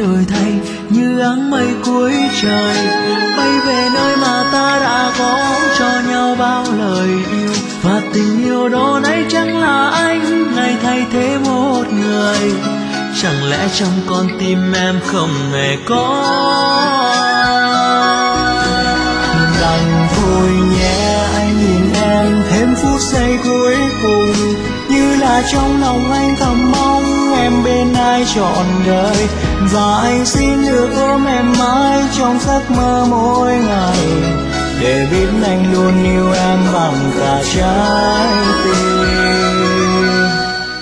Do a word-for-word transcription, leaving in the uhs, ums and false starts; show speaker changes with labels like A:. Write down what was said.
A: đổi thay như áng mây cuối trời, bay về nơi mà ta đã có cho nhau bao lời yêu. Và tình yêu đó nay chẳng là anh ngày thay thế một người, chẳng lẽ trong con tim em không hề có.
B: Rằng thôi nhé anh nhìn em thêm phút giây cuối cùng, như là trong lòng anh thầm mong em bên ai trọn đời. Và anh xin được ôm em mãi trong giấc mơ mỗi ngày, để biết anh luôn yêu em bằng cả trái tim.